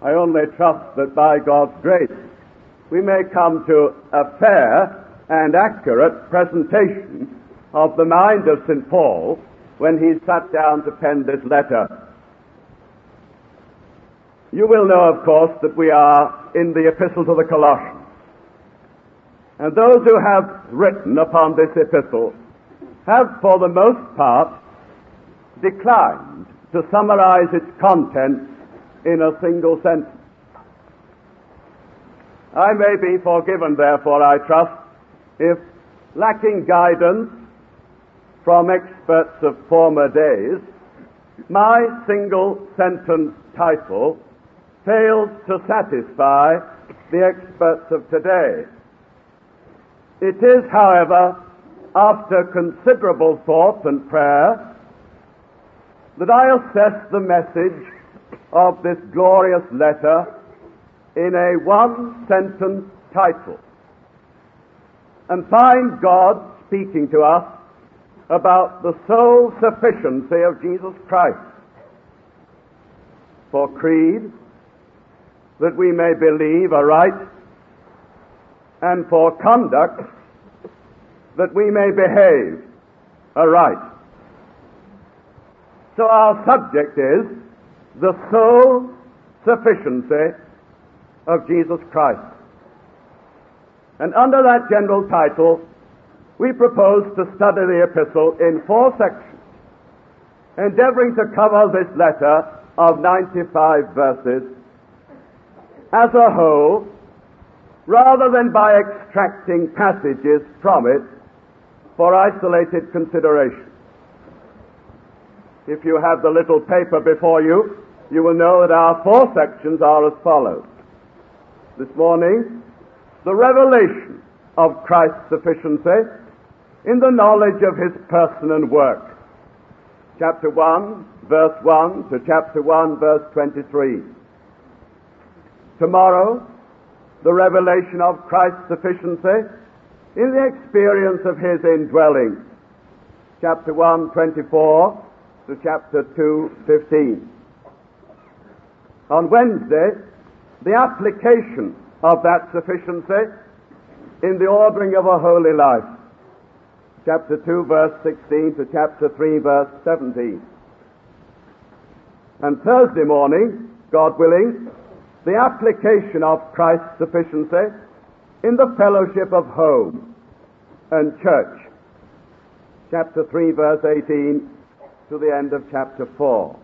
I only trust that by God's grace we may come to a fair and accurate presentation of the mind of St. Paul when he sat down to pen this letter. You will know, of course, that we are in the Epistle to the Colossians. And those who have written upon this epistle have, for the most part, declined to summarize its contents in a single sentence. I may be forgiven, therefore, I trust, if, lacking guidance from experts of former days, my single sentence title fails to satisfy the experts of today. It is, however, after considerable thought and prayer, that I assess the message of this glorious letter in a one-sentence title, and find God speaking to us about the sole sufficiency of Jesus Christ for creed, that we may believe aright, and for conduct, that we may behave aright. So our subject is the sole sufficiency of Jesus Christ. And under that general title, we propose to study the epistle in 4 sections, endeavoring to cover this letter of 95 verses as a whole, rather than by extracting passages from it for isolated consideration. If you have the little paper before you, you will know that our 4 sections are as follows. This morning, the revelation of Christ's sufficiency in the knowledge of his person and work. Chapter 1, verse 1 to chapter 1, verse 23. Tomorrow, the revelation of Christ's sufficiency in the experience of his indwelling. Chapter 1, 24 to chapter 2, 15. On Wednesday, the application of that sufficiency in the ordering of a holy life. Chapter 2, verse 16 to chapter 3, verse 17. And Thursday morning, God willing, the application of Christ's sufficiency in the fellowship of home and church. Chapter 3, verse 18 to the end of chapter 4.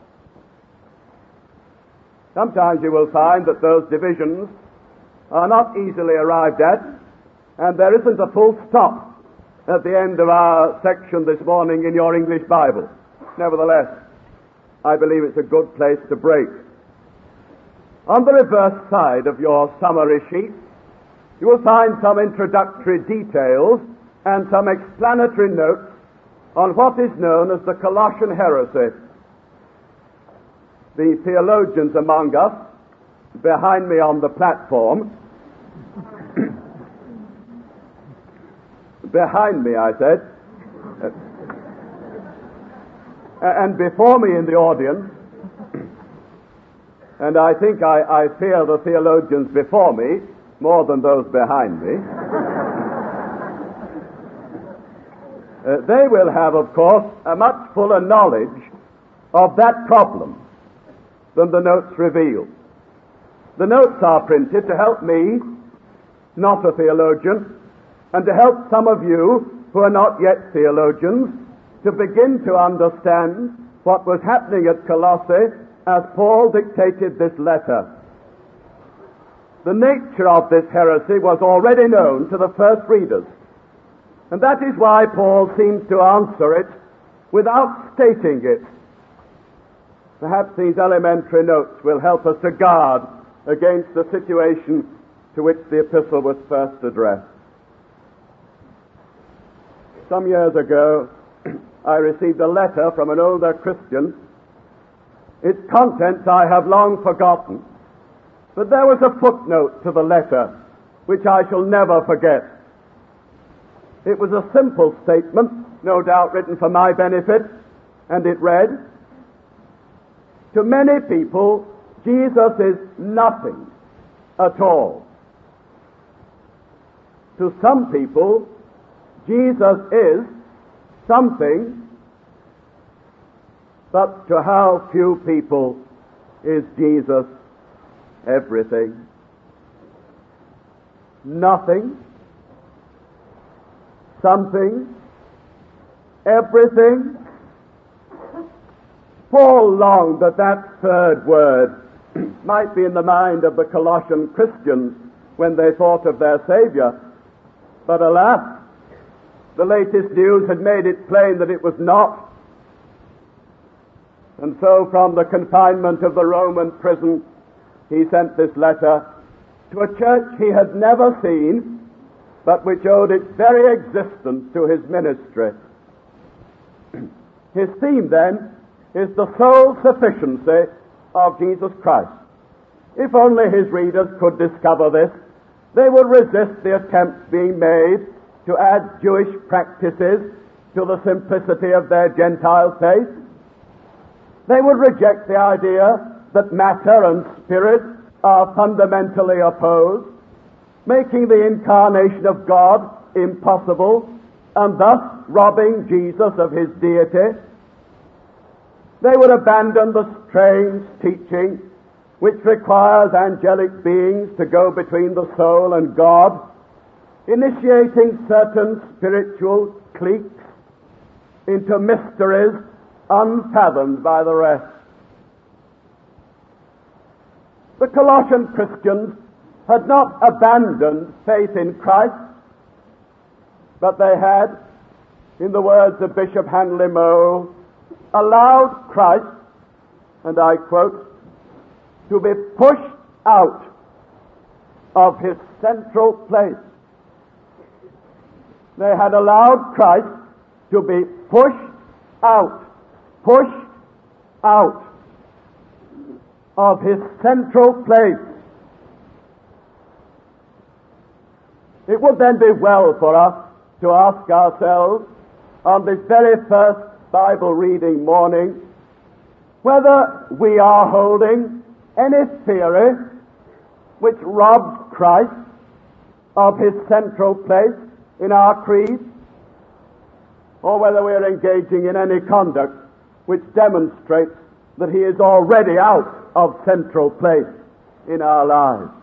Sometimes you will find that those divisions are not easily arrived at, and there isn't a full stop at the end of our section this morning in your English Bible. Nevertheless, I believe it's a good place to break. On the reverse side of your summary sheet, you will find some introductory details and some explanatory notes on what is known as the Colossian heresy. The theologians among us, behind me on the platform, behind me, I said, and before me in the audience, and I think I fear the theologians before me more than those behind me. They will have, of course, a much fuller knowledge of that problem than the notes reveal. The notes are printed to help me, not a theologian, and to help some of you who are not yet theologians to begin to understand what was happening at Colossae as Paul dictated this letter. The nature of this heresy was already known to the first readers, and that is why Paul seems to answer it without stating it. Perhaps these elementary notes will help us to guard against the situation to which the epistle was first addressed. Some years ago, I received a letter from an older Christian. Its contents I have long forgotten, but there was a footnote to the letter which I shall never forget. It was a simple statement, no doubt written for my benefit, and it read, "To many people, Jesus is nothing at all. To some people, Jesus is something, but to how few people is Jesus everything? Nothing, something, everything. Paul longed that that third word might be in the mind of the Colossian Christians when they thought of their Savior. But alas, the latest news had made it plain that it was not. And so from the confinement of the Roman prison, he sent this letter to a church he had never seen, but which owed its very existence to his ministry. His theme, then, is the sole sufficiency of Jesus Christ. If only his readers could discover this, they would resist the attempts being made to add Jewish practices to the simplicity of their Gentile faith. They would reject the idea that matter and spirit are fundamentally opposed, making the incarnation of God impossible and thus robbing Jesus of his deity. They would abandon the strange teaching which requires angelic beings to go between the soul and God, initiating certain spiritual cliques into mysteries unfathomed by the rest. The Colossian Christians had not abandoned faith in Christ, but they had, in the words of Bishop Handley Moe, allowed Christ, and I quote, to be pushed out of his central place. They had allowed Christ to be pushed out of his central place. It would then be well for us to ask ourselves on this very first Bible reading morning whether we are holding any theory which robs Christ of his central place in our creed, or whether we are engaging in any conduct which demonstrates that he is already out of central place in our lives.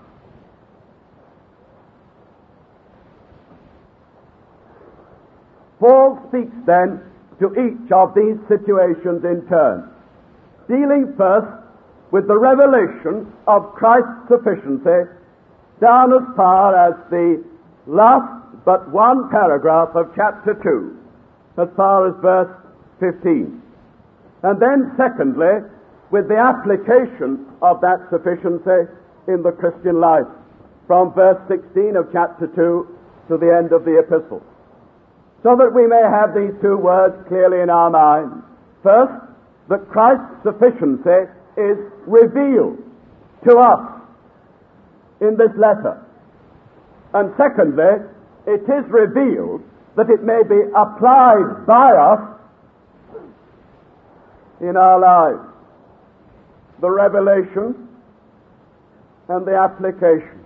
Paul speaks then to each of these situations in turn, dealing first with the revelation of Christ's sufficiency down as far as the last but one paragraph of chapter 2, as far as verse 15. And then secondly, with the application of that sufficiency in the Christian life, from verse 16 of chapter 2 to the end of the epistle, so that we may have these two words clearly in our minds. First, that Christ's sufficiency is revealed to us in this letter. And secondly, it is revealed that it may be applied by us in our lives. The revelation and the application.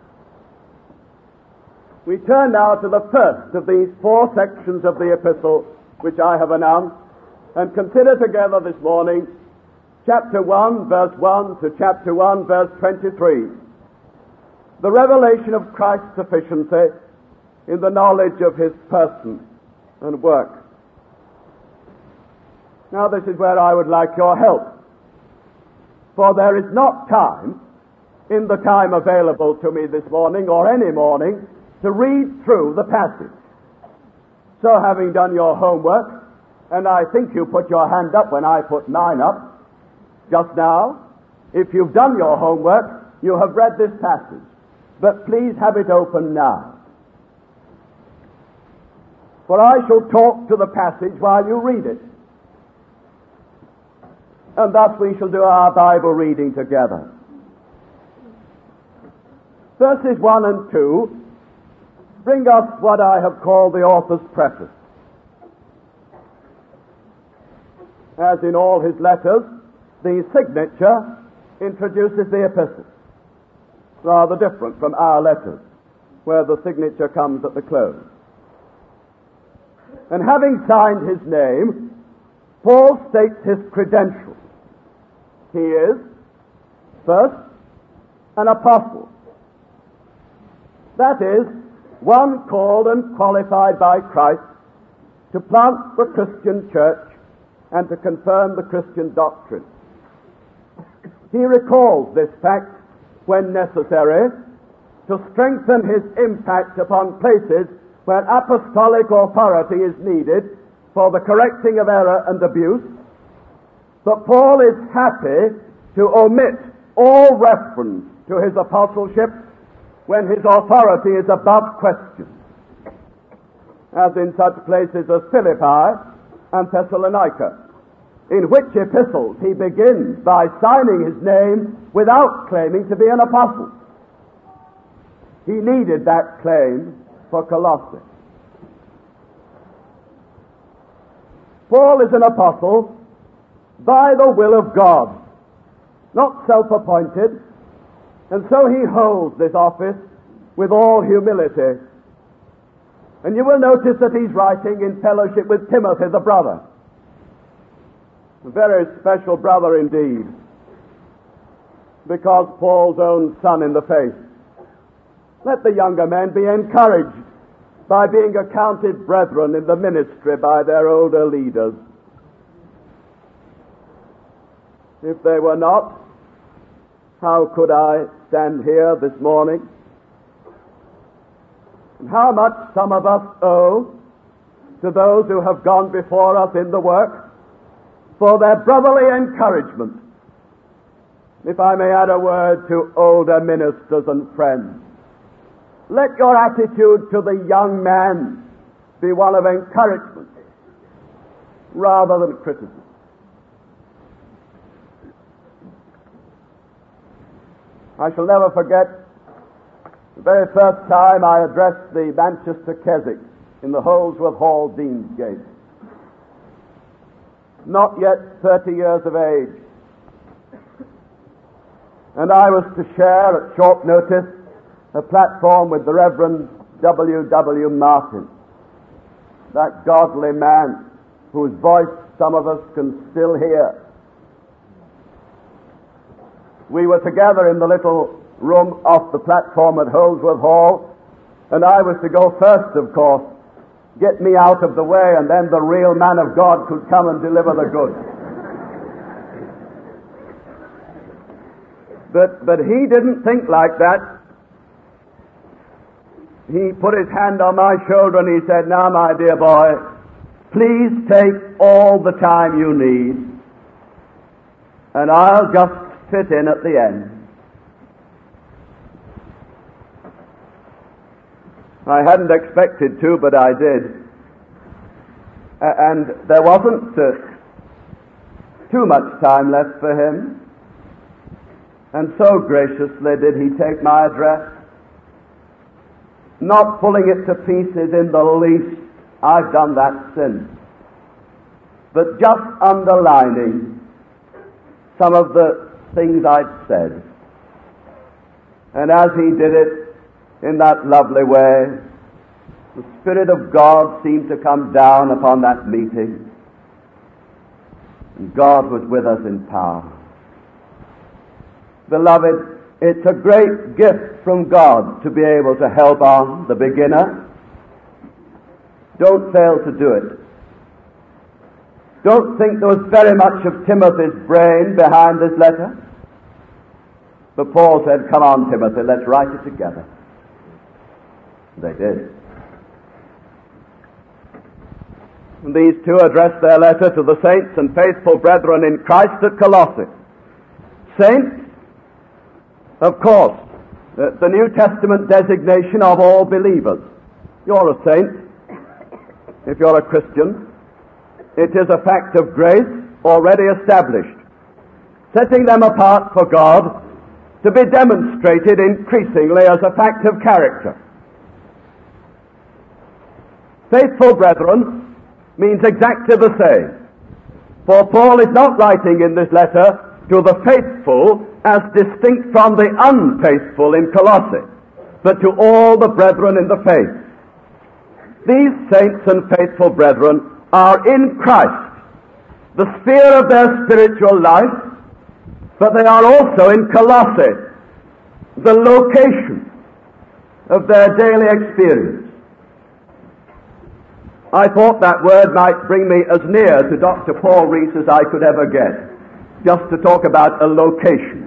We turn now to the first of these four sections of the epistle which I have announced, and consider together this morning chapter 1 verse 1 to chapter 1 verse 23. The revelation of Christ's sufficiency in the knowledge of his person and work. Now this is where I would like your help, for there is not time in the time available to me this morning or any morning to read through the passage. So having done your homework, and I think you put your hand up when I put mine up just now, if you've done your homework, you have read this passage. But please have it open now. For I shall talk to the passage while you read it. And thus we shall do our Bible reading together. Verses 1 and 2 bring us what I have called the author's preface. As in all his letters, the signature introduces the epistle, rather different from our letters, where the signature comes at the close. And having signed his name, Paul states his credentials. He is, first, an apostle. That is, one called and qualified by Christ to plant the Christian church and to confirm the Christian doctrine. He recalls this fact when necessary to strengthen his impact upon places where apostolic authority is needed for the correcting of error and abuse. But Paul is happy to omit all reference to his apostleship when his authority is above question, as in such places as Philippi and Thessalonica, in which epistles he begins by signing his name without claiming to be an apostle. He needed that claim for Colossae. Paul is an apostle by the will of God, not self-appointed, and so he holds this office with all humility. And you will notice that he's writing in fellowship with Timothy, the brother. A very special brother indeed, because Paul's own son in the faith. Let the younger men be encouraged by being accounted brethren in the ministry by their older leaders. If they were not, how could I stand here this morning? And how much some of us owe to those who have gone before us in the work for their brotherly encouragement. If I may add a word to older ministers and friends, let your attitude to the young man be one of encouragement rather than criticism. I shall never forget the very first time I addressed the Manchester Keswick in the Holdsworth Hall, Deansgate. Not yet 30 years of age. And I was to share at short notice a platform with the Reverend W. Martin, that godly man whose voice some of us can still hear. We were together in the little room off the platform at Holdsworth Hall, and I was to go first, of course, get me out of the way, and then the real man of God could come and deliver the goods. But he didn't think like that. He put his hand on my shoulder and he said, "Now, my dear boy, please take all the time you need, and I'll just fit in at the end." I hadn't expected to, but I did. And there wasn't too much time left for him. And so graciously did he take my address, not pulling it to pieces in the least. I've done that since. But just underlining some of the things I'd said. And as he did it in that lovely way, the Spirit of God seemed to come down upon that meeting, and God was with us in power. Beloved, it's a great gift from God to be able to help on the beginner. Don't fail to do it. Don't think there was very much of Timothy's brain behind this letter. But Paul said, "Come on, Timothy, let's write it together." They did. And these two addressed their letter to the saints and faithful brethren in Christ at Colossae. Saints, of course, the New Testament designation of all believers. You're a saint if you're a Christian. It is a fact of grace already established, setting them apart for God to be demonstrated increasingly as a fact of character. Faithful brethren means exactly the same. For Paul is not writing in this letter to the faithful as distinct from the unfaithful in Colossae, but to all the brethren in the faith. These saints and faithful brethren are in Christ, the sphere of their spiritual life, but they are also in Colossae, the location of their daily experience. I thought that word might bring me as near to Dr. Paul Rees as I could ever get, just to talk about a location.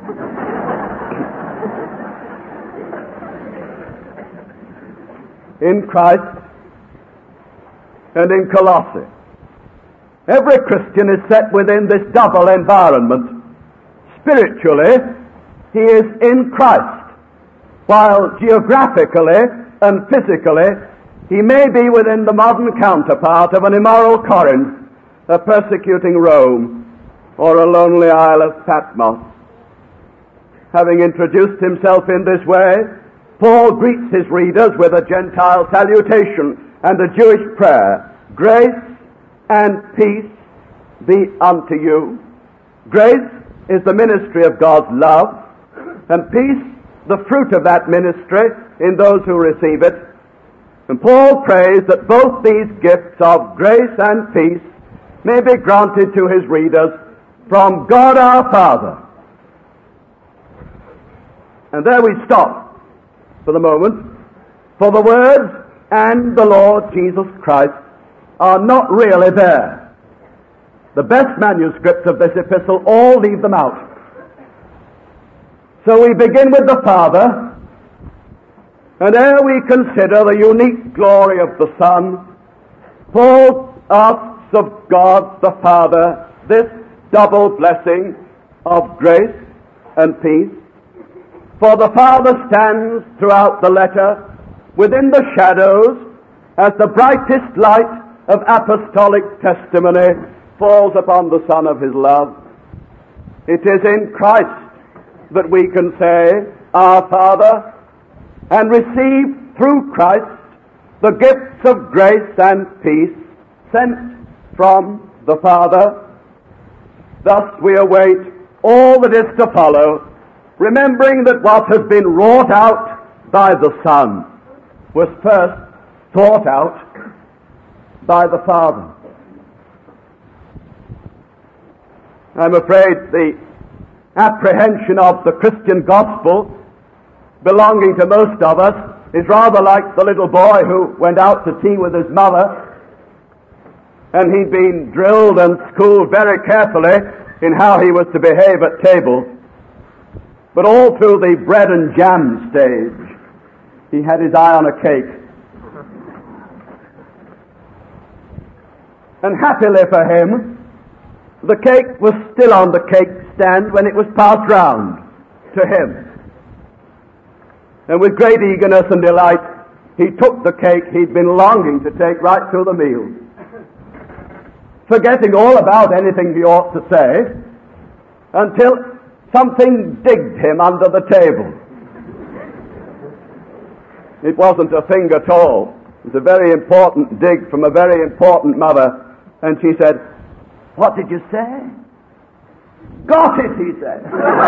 In Christ and in Colossae. Every Christian is set within this double environment. Spiritually, he is in Christ, while geographically and physically he may be within the modern counterpart of an immoral Corinth, a persecuting Rome, or a lonely Isle of Patmos. Having introduced himself in this way, Paul greets his readers with a Gentile salutation and a Jewish prayer. Grace and peace be unto you. Grace is the ministry of God's love, and peace the fruit of that ministry in those who receive it. And Paul prays that both these gifts of grace and peace may be granted to his readers from God our Father. And there we stop for the moment, for the words "and the Lord Jesus Christ" are not really there. The best manuscripts of this epistle all leave them out. So we begin with the Father, and ere we consider the unique glory of the Son, Paul asks of God the Father this double blessing of grace and peace. For the Father stands throughout the letter within the shadows as the brightest light of apostolic testimony falls upon the Son of his love. It is in Christ that we can say, Our Father, and receive through Christ the gifts of grace and peace sent from the Father. Thus we await all that is to follow, remembering that what has been wrought out by the Son was first thought out by the Father. I'm afraid the apprehension of the Christian gospel belonging to most of us is rather like the little boy who went out to tea with his mother, and he'd been drilled and schooled very carefully in how he was to behave at table. But all through the bread and jam stage, he had his eye on a cake. And happily for him, the cake was still on the cake stand when it was passed round to him. And with great eagerness and delight, he took the cake he'd been longing to take right through the meal, forgetting all about anything he ought to say, until something digged him under the table. It wasn't a thing at all. It was a very important dig from a very important mother. And she said, "What did you say?" "Got it," he said.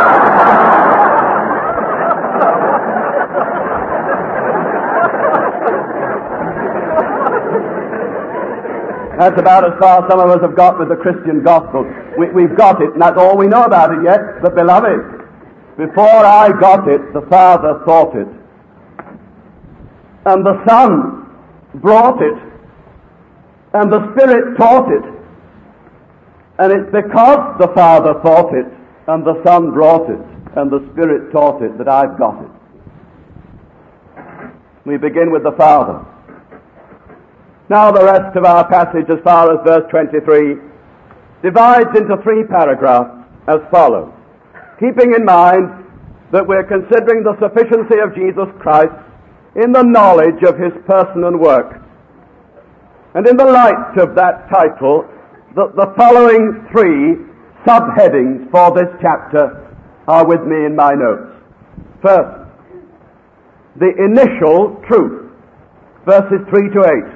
That's about as far some of us have got with the Christian gospel. We've got it, and that's all we know about it yet. But beloved, before I got it, the Father thought it. And the Son brought it. And the Spirit taught it. And it's because the Father thought it, and the Son brought it, and the Spirit taught it, that I've got it. We begin with the Father. Now the rest of our passage, as far as verse 23, divides into 3 paragraphs as follows, keeping in mind that we're considering the sufficiency of Jesus Christ in the knowledge of his person and work. And in the light of that title, the following 3 subheadings for this chapter are with me in my notes. First, the initial truth, verses 3 to 8.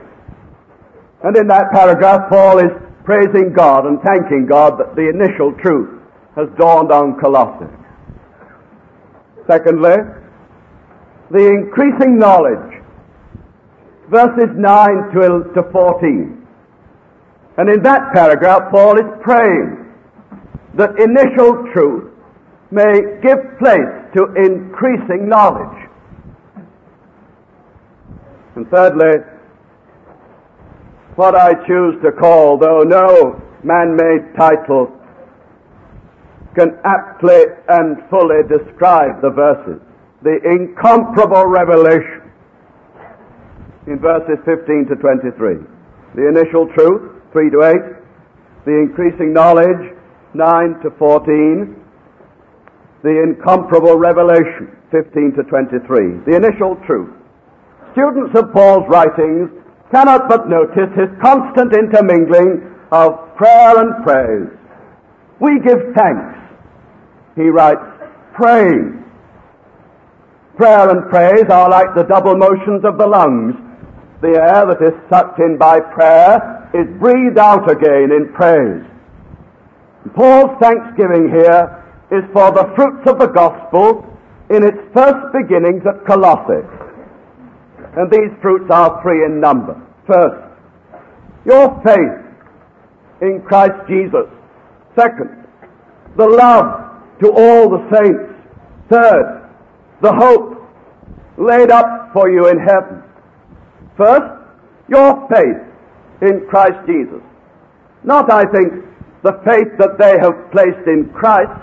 And in that paragraph, Paul is praising God and thanking God that the initial truth has dawned on Colossae. Secondly, the increasing knowledge, verses 9 to 14. And in that paragraph, Paul is praying that initial truth may give place to increasing knowledge. And thirdly, what I choose to call, though no man-made title can aptly and fully describe the verses, the incomparable revelation in verses 15 to 23. The initial truth, 3 to 8. The increasing knowledge, 9 to 14. The incomparable revelation, 15 to 23. The initial truth. Students of Paul's writings cannot but notice his constant intermingling of prayer and praise. We give thanks, he writes, praying. Prayer and praise are like the double motions of the lungs. The air that is sucked in by prayer is breathed out again in praise. Paul's thanksgiving here is for the fruits of the gospel in its first beginnings at Colossae. And these fruits are 3 in number. First, your faith in Christ Jesus. Second, the love to all the saints. Third, the hope laid up for you in heaven. First, your faith in Christ Jesus. Not, I think, the faith that they have placed in Christ.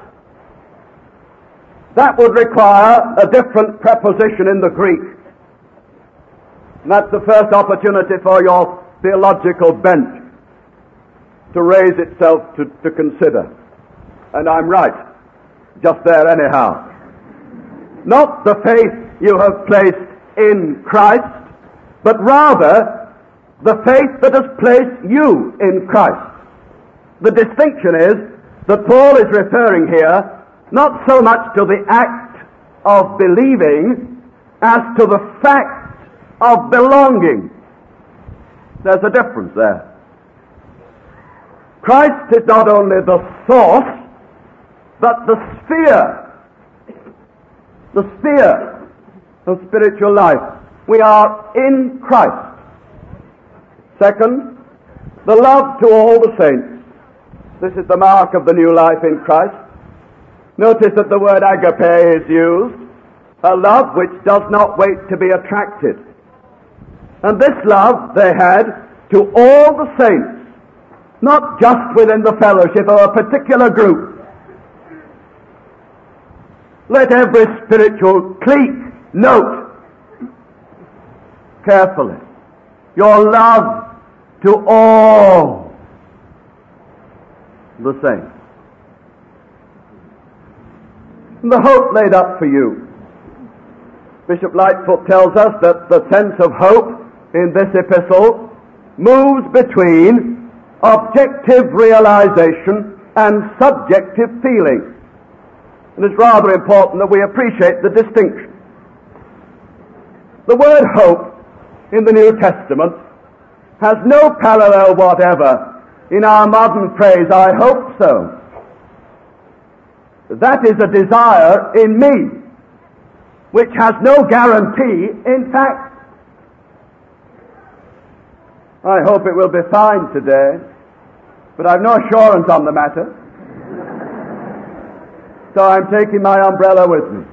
That would require a different preposition in the Greek. And that's the first opportunity for your theological bent to raise itself to consider. And I'm right, just there anyhow. Not the faith you have placed in Christ, but rather the faith that has placed you in Christ. The distinction is that Paul is referring here not so much to the act of believing as to the fact of belonging. There's a difference there. Christ is not only the source, but the sphere of spiritual life. We are in Christ. Second, the love to all the saints. This is the mark of the new life in Christ. Notice that the word agape is used, a love which does not wait to be attracted. And this love they had to all the saints, not just within the fellowship of a particular group. Let every spiritual clique note carefully your love to all the saints. And the hope laid up for you. Bishop Lightfoot tells us that the sense of hope in this epistle moves between objective realization and subjective feeling. And it's rather important that we appreciate the distinction. The word hope in the New Testament has no parallel whatever in our modern phrase, I hope so. That is a desire in me, which has no guarantee in fact. I hope it will be fine today, but I've no assurance on the matter. So I'm taking my umbrella with me.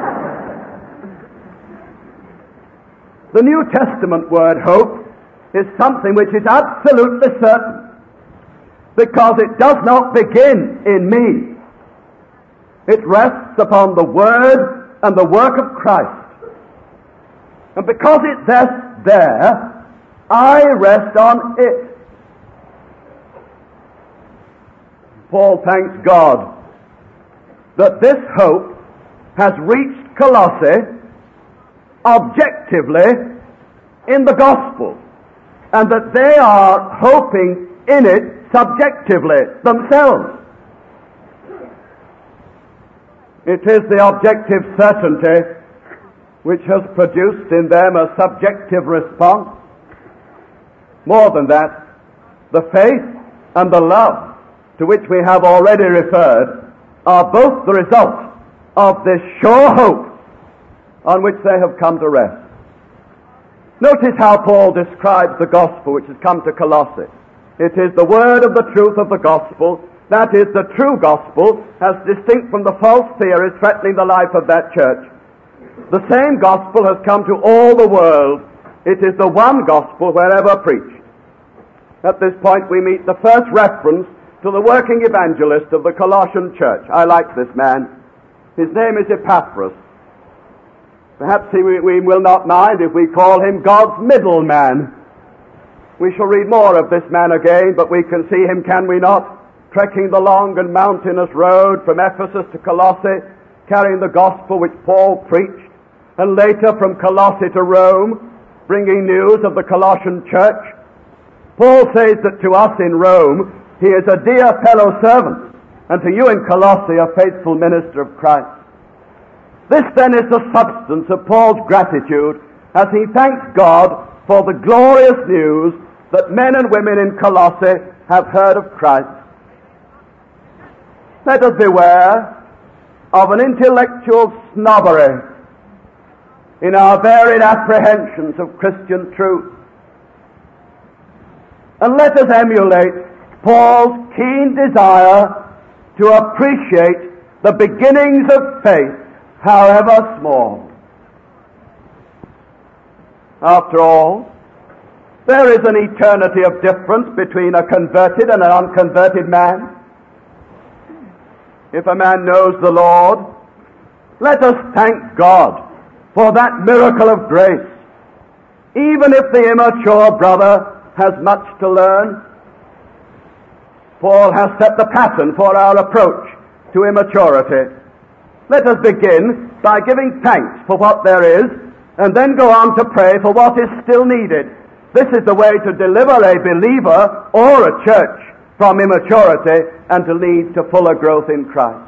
The New Testament word hope is something which is absolutely certain, because it does not begin in me. It rests upon the Word and the work of Christ. And because it rests there, I rest on it. Paul thanks God that this hope has reached Colossae objectively in the gospel, and that they are hoping in it subjectively themselves. It is the objective certainty which has produced in them a subjective response. More than that, the faith and the love to which we have already referred are both the result of this sure hope on which they have come to rest. Notice how Paul describes the gospel which has come to Colossae. It is the word of the truth of the gospel, that is, the true gospel, as distinct from the false theories threatening the life of that church. The same gospel has come to all the world. It is the one gospel wherever preached. At this point we meet the first reference to the working evangelist of the Colossian church. I like this man. His name is Epaphras. Perhaps we will not mind if we call him God's middleman. We shall read more of this man again, but we can see him, can we not, trekking the long and mountainous road from Ephesus to Colossae, carrying the gospel which Paul preached, and later from Colossae to Rome, bringing news of the Colossian church. Paul says that to us in Rome, he is a dear fellow servant, and to you in Colossae, a faithful minister of Christ. This then is the substance of Paul's gratitude as he thanks God for the glorious news that men and women in Colossae have heard of Christ. Let us beware of an intellectual snobbery in our varied apprehensions of Christian truth. And let us emulate Paul's keen desire to appreciate the beginnings of faith, however small. After all, there is an eternity of difference between a converted and an unconverted man. If a man knows the Lord, let us thank God for that miracle of grace, even if the immature brother has much to learn. Paul has set the pattern for our approach to immaturity. Let us begin by giving thanks for what there is, and then go on to pray for what is still needed. This is the way to deliver a believer or a church from immaturity and to lead to fuller growth in Christ.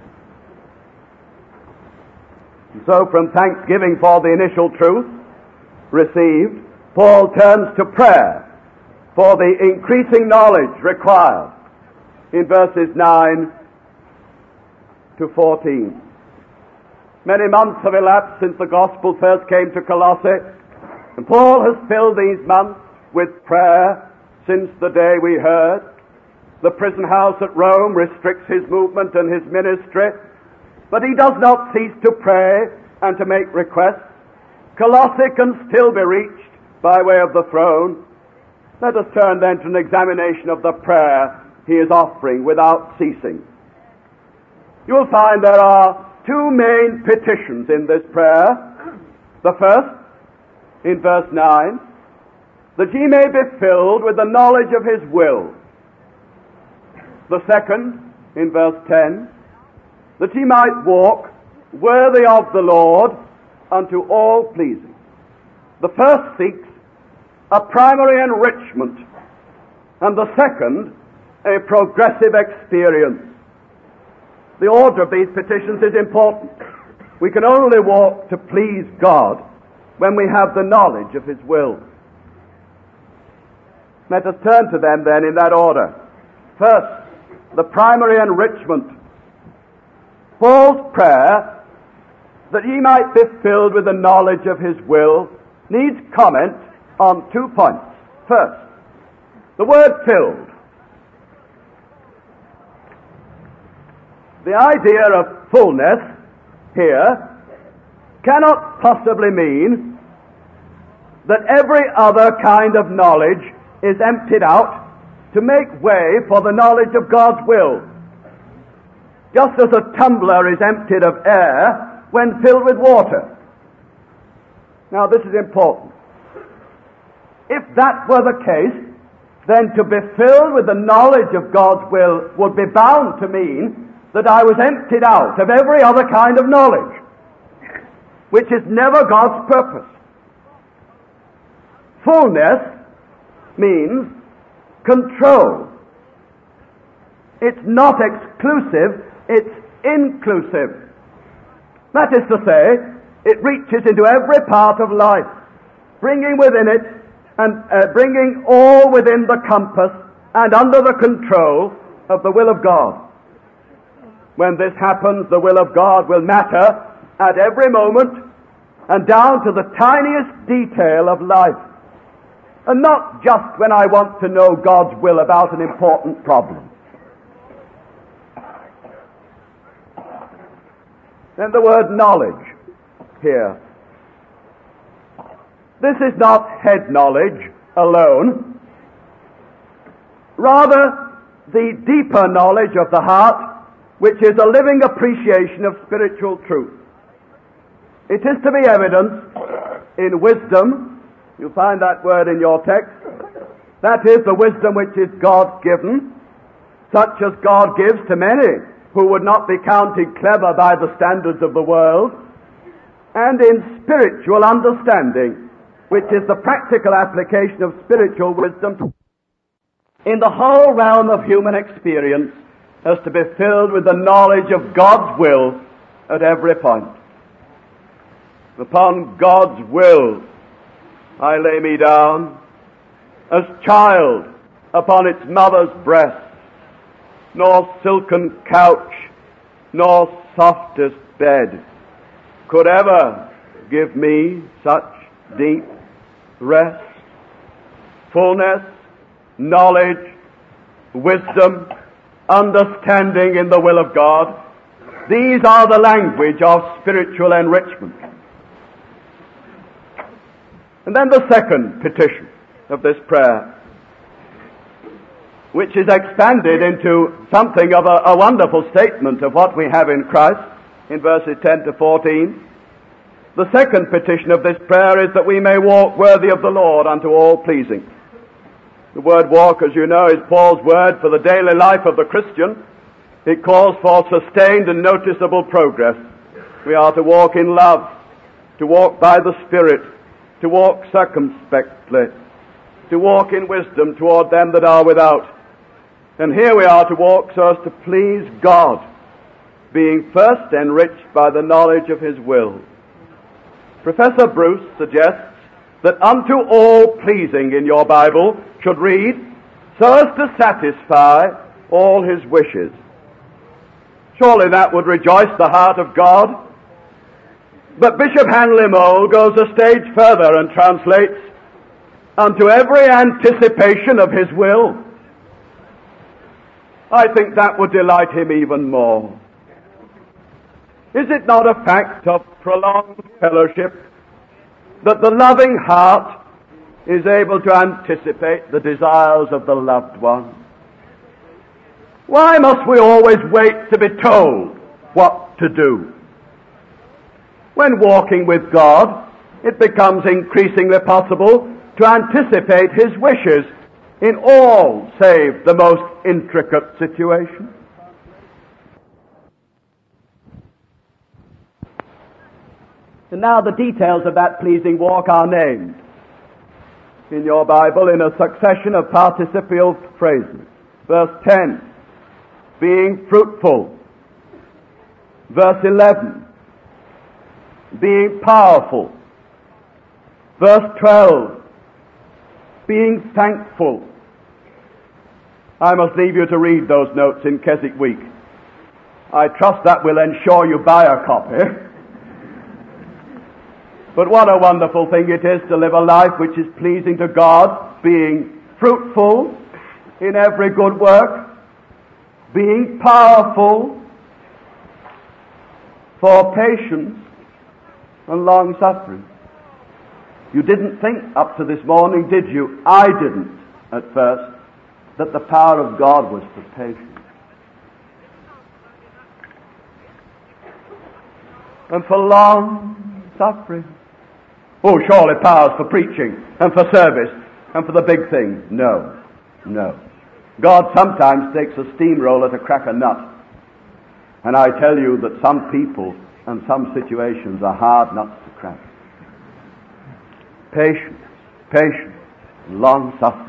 And so from thanksgiving for the initial truth received, Paul turns to prayer for the increasing knowledge required in verses 9 to 14. Many months have elapsed since the gospel first came to Colossae, and Paul has filled these months with prayer since the day we heard. The prison house at Rome restricts his movement and his ministry, but he does not cease to pray and to make requests. Colossae can still be reached by way of the throne. Let us turn then to an examination of the prayer he is offering without ceasing. You will find there are two main petitions in this prayer. The first, in verse 9, that ye may be filled with the knowledge of his will. The second, in verse 10, that ye might walk worthy of the Lord unto all pleasing. The first seeks a primary enrichment, and the second, a progressive experience. The order of these petitions is important. We can only walk to please God when we have the knowledge of his will. Let us turn to them then in that order. First, the primary enrichment. Paul's prayer, that ye might be filled with the knowledge of his will, needs comment on 2 points. First, the word filled. The idea of fullness here cannot possibly mean that every other kind of knowledge is emptied out to make way for the knowledge of God's will. Just as a tumbler is emptied of air when filled with water. Now this is important. If that were the case, then to be filled with the knowledge of God's will would be bound to mean that I was emptied out of every other kind of knowledge, which is never God's purpose. Fullness means control. It's not exclusive, it's inclusive. That is to say, it reaches into every part of life, bringing within it and bringing all within the compass and under the control of the will of God. When this happens, the will of God will matter at every moment and down to the tiniest detail of life, and not just when I want to know God's will about an important problem. Then the word knowledge here. This is not head knowledge alone, rather the deeper knowledge of the heart, which is a living appreciation of spiritual truth. It is to be evidenced in wisdom. You find that word in your text. That is the wisdom which is God-given, such as God gives to many who would not be counted clever by the standards of the world, and in spiritual understanding, which is the practical application of spiritual wisdom in the whole realm of human experience, as to be filled with the knowledge of God's will at every point. Upon God's will I lay me down, as child upon its mother's breast, nor silken couch, nor softest bed could ever give me such deep rest, fullness, knowledge, wisdom, understanding in the will of God. These are the language of spiritual enrichment. And then the second petition of this prayer, which is expanded into something of a wonderful statement of what we have in Christ in verses 10 to 14. The second petition of this prayer is that we may walk worthy of the Lord unto all pleasing. The word walk, as you know, is Paul's word for the daily life of the Christian. It calls for sustained and noticeable progress. We are to walk in love, to walk by the Spirit, to walk circumspectly, to walk in wisdom toward them that are without. And here we are to walk so as to please God, being first enriched by the knowledge of His will. Professor Bruce suggests that unto all pleasing in your Bible should read, so as to satisfy all His wishes. Surely that would rejoice the heart of God. But Bishop Hanley Moule goes a stage further and translates, unto every anticipation of His will. I think that would delight him even more. Is it not a fact of prolonged fellowship that the loving heart is able to anticipate the desires of the loved one? Why must we always wait to be told what to do? When walking with God, it becomes increasingly possible to anticipate His wishes in all save the most intricate situations. And now the details of that pleasing walk are named in your Bible in a succession of participial phrases. Verse 10, being fruitful. Verse 11, being powerful. Verse 12, being thankful. I must leave you to read those notes in Keswick Week. I trust that will ensure you buy a copy. But what a wonderful thing it is to live a life which is pleasing to God, being fruitful in every good work, being powerful for patience and long-suffering. You didn't think up to this morning, did you? I didn't at first, that the power of God was for patience and for long-suffering. Oh, surely powers for preaching and for service and for the big things. No, no. God sometimes takes a steamroller to crack a nut. And I tell you that some people and some situations are hard nuts to crack. Patience, patience, long-suffering.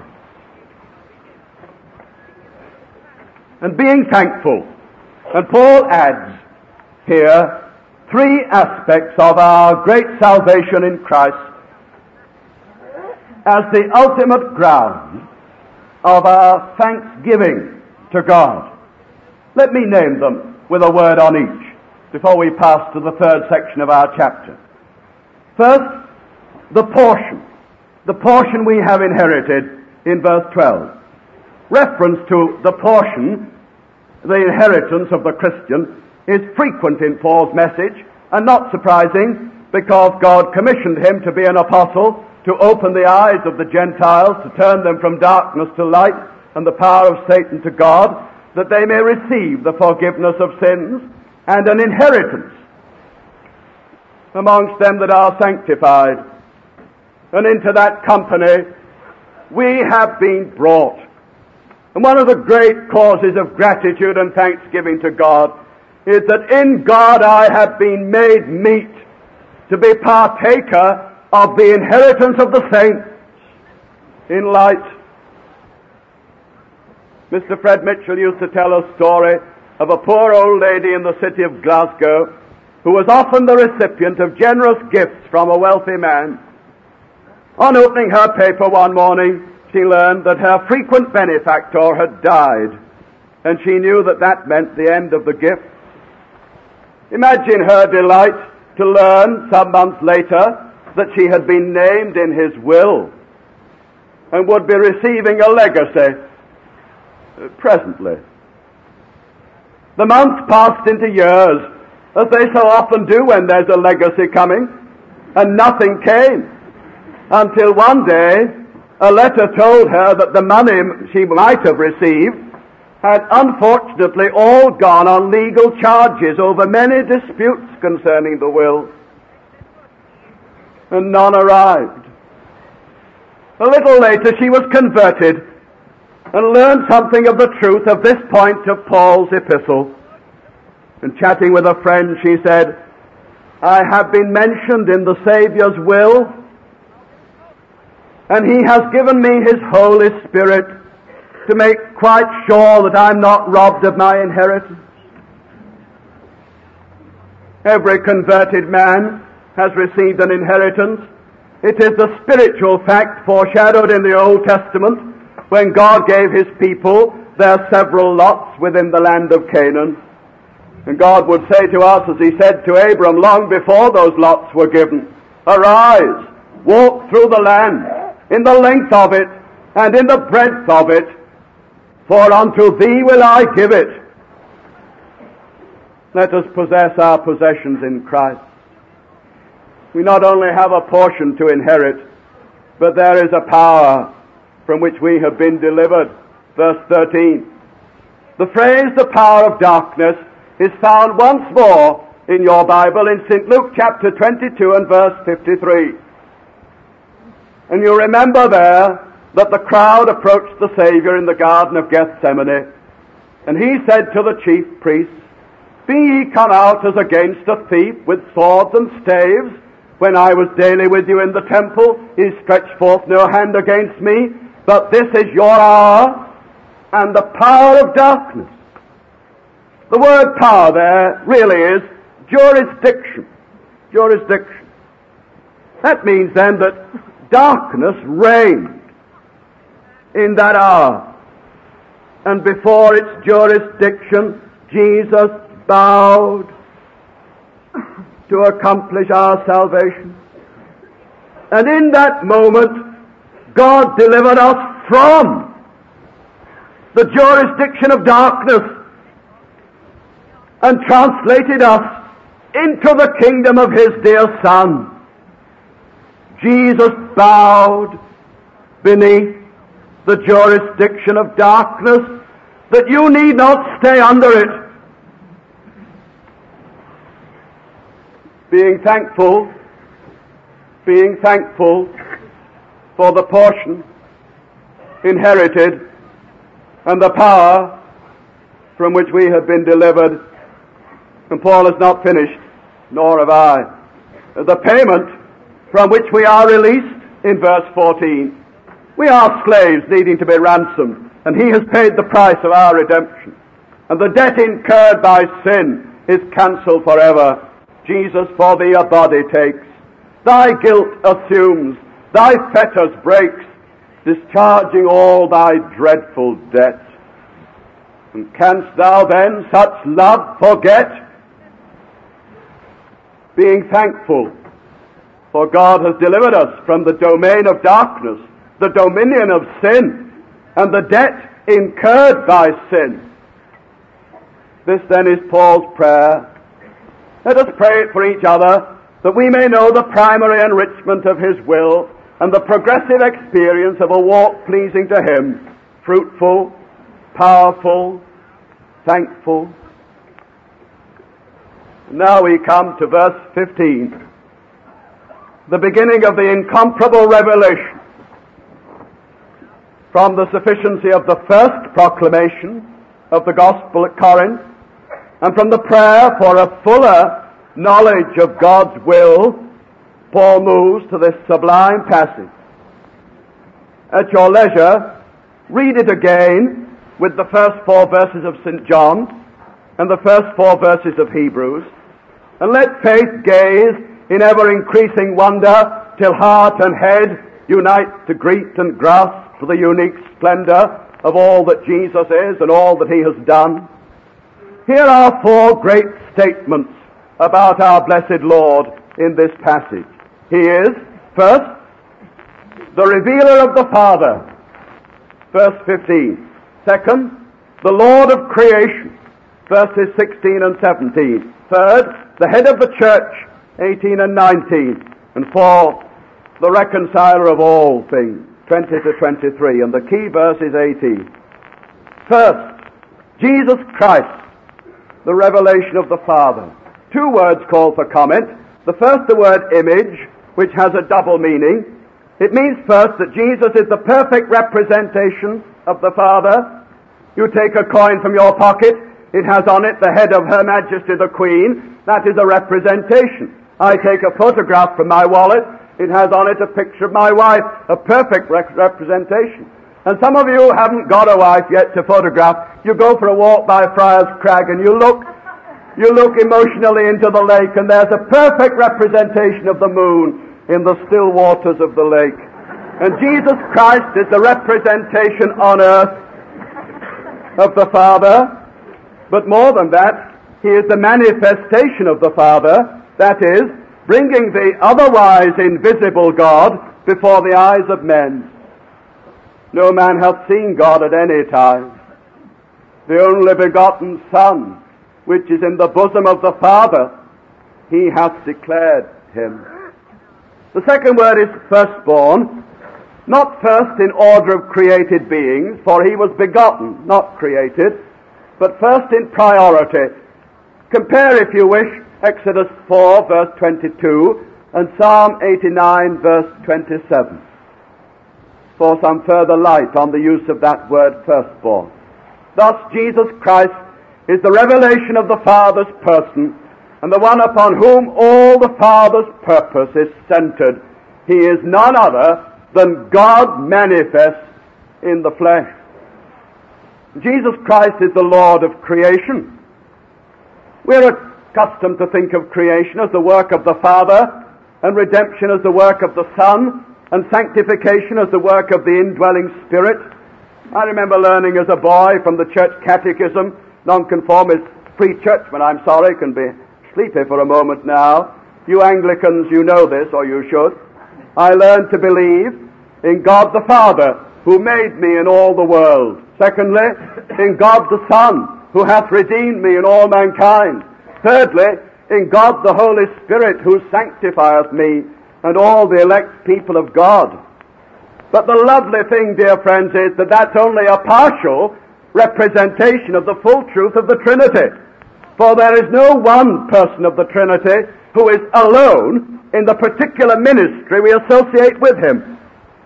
And being thankful. And Paul adds here three aspects of our great salvation in Christ as the ultimate ground of our thanksgiving to God. Let me name them. with a word on each before we pass to the third section of our chapter. First, the portion we have inherited in verse 12. Reference to the portion, the inheritance of the Christian, is frequent in Paul's message, and not surprising, because God commissioned him to be an apostle, to open the eyes of the Gentiles, to turn them from darkness to light and the power of Satan to God, that they may receive the forgiveness of sins and an inheritance amongst them that are sanctified. And into that company we have been brought. And one of the great causes of gratitude and thanksgiving to God is that in God I have been made meet to be partaker of the inheritance of the saints in light. Mr. Fred Mitchell used to tell a story of a poor old lady in the city of Glasgow who was often the recipient of generous gifts from a wealthy man. On opening her paper one morning, she learned that her frequent benefactor had died, and she knew that that meant the end of the gift. Imagine her delight to learn some months later that she had been named in his will and would be receiving a legacy presently. The months passed into years, as they so often do when there's a legacy coming, and nothing came, until one day a letter told her that the money she might have received had unfortunately all gone on legal charges over many disputes concerning the will, and none arrived. A little later she was converted and learned something of the truth of this point of Paul's epistle. And chatting with a friend, she said, I have been mentioned in the Saviour's will, and He has given me His Holy Spirit to make quite sure that I'm not robbed of my inheritance. Every converted man has received an inheritance. It is the spiritual fact foreshadowed in the Old Testament when God gave His people their several lots within the land of Canaan. And God would say to us, as He said to Abram long before those lots were given, arise, walk through the land, in the length of it, and in the breadth of it, for unto thee will I give it. Let us possess our possessions in Christ. We not only have a portion to inherit, but there is a power from which we have been delivered. Verse 13. The phrase, the power of darkness, is found once more in your Bible in St. Luke chapter 22 and verse 53. And you remember there that the crowd approached the Savior in the Garden of Gethsemane, and He said to the chief priests, Be ye come out as against a thief with swords and staves? When I was daily with you in the temple, ye stretched forth no hand against me, but this is your hour and the power of darkness. The word power there really is jurisdiction. Jurisdiction. That means then that darkness reigned in that hour. And before its jurisdiction, Jesus bowed to accomplish our salvation. And in that moment, God delivered us from the jurisdiction of darkness and translated us into the kingdom of His dear Son. Jesus bowed beneath the jurisdiction of darkness, that you need not stay under it. Being thankful for the portion inherited and the power from which we have been delivered. And Paul has not finished, nor have I. The payment from which we are released in verse 14. We are slaves needing to be ransomed, and He has paid the price of our redemption. And the debt incurred by sin is cancelled forever. Jesus for thee a body takes, thy guilt assumes, thy fetters breaks, discharging all thy dreadful debt. And canst thou then such love forget? Being thankful, for God has delivered us from the domain of darkness, the dominion of sin, and the debt incurred by sin. This then is Paul's prayer. Let us pray it for each other, that we may know the primary enrichment of his will and the progressive experience of a walk pleasing to him, fruitful, powerful, thankful. Now we come to verse 15, the beginning of the incomparable revelation from the sufficiency of the first proclamation of the gospel at Corinth, and from the prayer for a fuller knowledge of God's will. Paul moves to this sublime passage. At your leisure, read it again with the first 4 verses of St. John and the first 4 verses of Hebrews, and let faith gaze in ever-increasing wonder till heart and head unite to greet and grasp the unique splendor of all that Jesus is and all that he has done. Here are 4 great statements about our blessed Lord in this passage. He is, first, the revealer of the Father, verse 15. Second, the Lord of creation, verses 16 and 17. Third, the head of the church, 18 and 19. And fourth, the reconciler of all things, 20 to 23. And the key verse is 18. First, Jesus Christ, the revelation of the Father. 2 words call for comment. The first, the word image, which has a double meaning. It means first that Jesus is the perfect representation of the Father. You take a coin from your pocket, it has on it the head of Her Majesty the Queen. That is a representation. I take a photograph from my wallet, it has on it a picture of my wife, a perfect representation. And some of you haven't got a wife yet to photograph. You go for a walk by Friar's Crag and you look emotionally into the lake, and there's a perfect representation of the moon in the still waters of the lake. And Jesus Christ is the representation on earth of the Father. But more than that, he is the manifestation of the Father, that is, bringing the otherwise invisible God before the eyes of men. No man hath seen God at any time. The only begotten Son, which is in the bosom of the Father, he hath declared him. The second word is firstborn, not first in order of created beings, for he was begotten, not created, but first in priority. Compare, if you wish, Exodus 4, verse 22, and Psalm 89, verse 27, for some further light on the use of that word firstborn. Thus, Jesus Christ is the revelation of the Father's person, and the one upon whom all the Father's purpose is centered. He is none other than God manifest in the flesh. Jesus Christ is the Lord of creation. We're accustomed to think of creation as the work of the Father, and redemption as the work of the Son, and sanctification as the work of the indwelling Spirit. I remember learning as a boy from the church catechism, nonconformist pre-churchman, I'm sorry, can be sleepy for a moment now. You Anglicans, you know this, or you should. I learned to believe in God the Father, who made me in all the world. Secondly, in God the Son, who hath redeemed me in all mankind. Thirdly, in God the Holy Spirit, who sanctifieth me and all the elect people of God. But the lovely thing, dear friends, is that that's only a partial representation of the full truth of the Trinity. For there is no one person of the Trinity who is alone in the particular ministry we associate with him.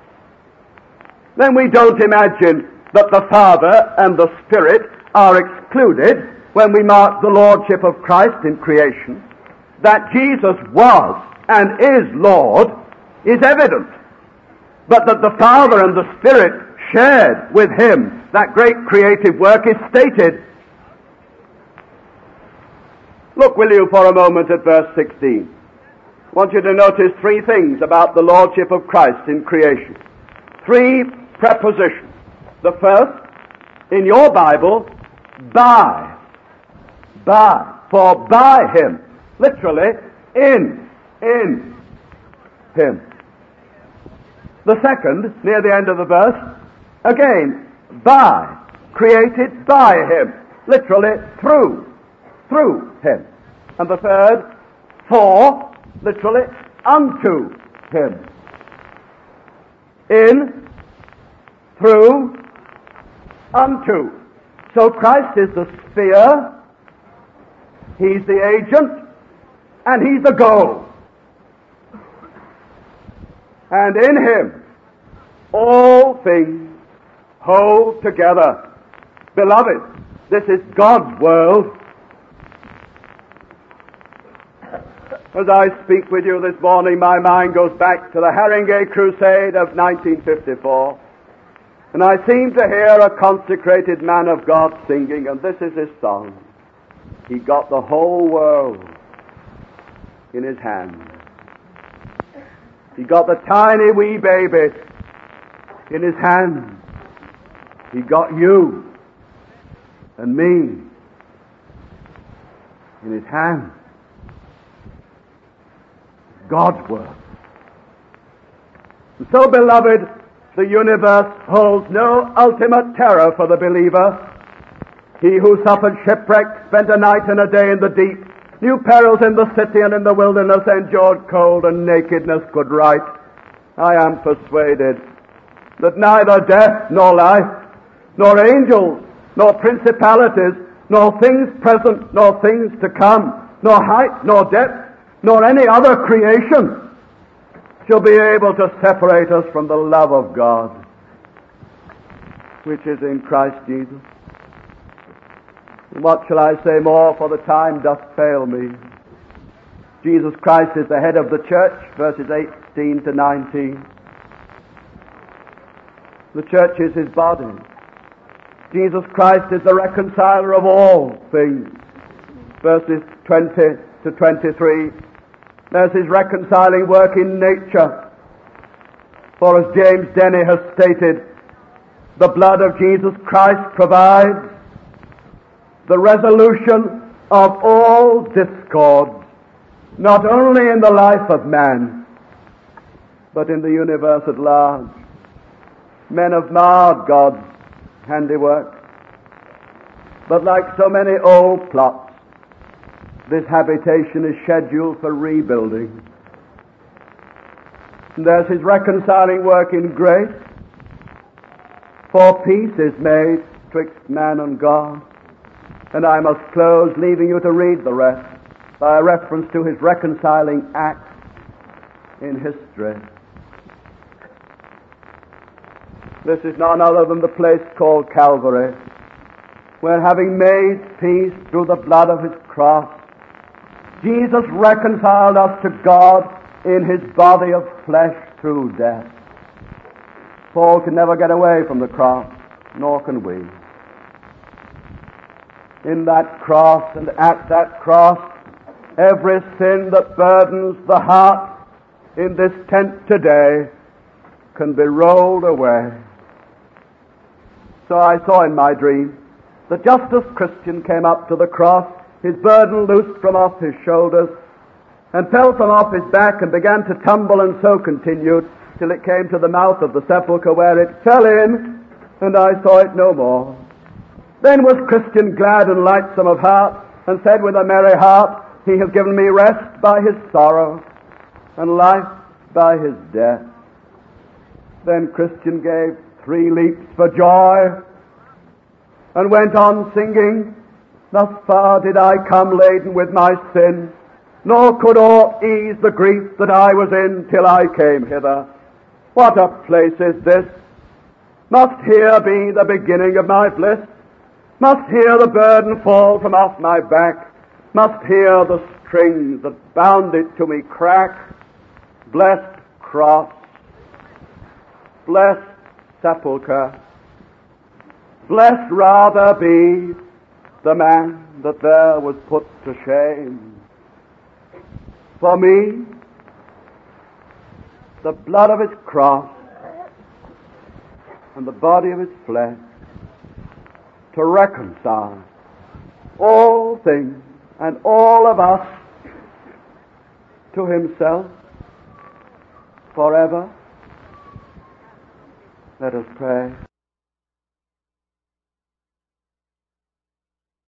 Then we don't imagine that the Father and the Spirit are excluded when we mark the Lordship of Christ in creation. That Jesus was and is Lord is evident. But that the Father and the Spirit shared with him that great creative work is stated. Look, will you, for a moment at verse 16. I want you to notice 3 things about the Lordship of Christ in creation. 3 prepositions. The first, in your Bible, by, for by him, literally, in him. The second, near the end of the verse, again, by, created by him, literally, through him. And the third, for, literally, unto him. In, through, unto. So Christ is the sphere, he's the agent, and he's the goal. And in him, all things hold together. Beloved, this is God's world. As I speak with you this morning, my mind goes back to the Haringey Crusade of 1954. And I seem to hear a consecrated man of God singing, and this is his song. He got the whole world in his hand. He got the tiny wee baby in his hand. He got you and me in his hand. God's work. And so, beloved, the universe holds no ultimate terror for the believer. He who suffered shipwreck, spent a night and a day in the deep, knew perils in the city and in the wilderness, endured cold and nakedness, could write, I am persuaded that neither death nor life, nor angels, nor principalities, nor things present, nor things to come, nor height, nor depth, nor any other creation shall be able to separate us from the love of God, which is in Christ Jesus. And what shall I say more, for the time doth fail me. Jesus Christ is the head of the church, verses 18 to 19. The church is his body. Jesus Christ is the reconciler of all things, verses 20 to 23. There's his reconciling work in nature. For as James Denny has stated, the blood of Jesus Christ provides the resolution of all discords, not only in the life of man, but in the universe at large. Men have marred God's handiwork, but like so many old plots, this habitation is scheduled for rebuilding. And there's his reconciling work in grace, for peace is made twixt man and God. And I must close, leaving you to read the rest by a reference to his reconciling act in history. This is none other than the place called Calvary, where having made peace through the blood of his cross, Jesus reconciled us to God in his body of flesh through death. Paul can never get away from the cross, nor can we. In that cross and at that cross, every sin that burdens the heart in this tent today can be rolled away. So I saw in my dream that just as Christian came up to the cross, his burden loosed from off his shoulders and fell from off his back and began to tumble, and so continued till it came to the mouth of the sepulchre, where it fell in, and I saw it no more. Then was Christian glad and lightsome of heart, and said with a merry heart, he has given me rest by his sorrow, and life by his death. Then Christian gave 3 leaps for joy, and went on singing, thus far did I come laden with my sin, nor could aught ease the grief that I was in till I came hither. What a place is this! Must here be the beginning of my bliss? Must here the burden fall from off my back? Must here the strings that bound it to me crack? Blessed cross, blessed sepulchre, blessed rather be the man that there was put to shame. For me, the blood of his cross and the body of his flesh to reconcile all things and all of us to himself forever. Let us pray.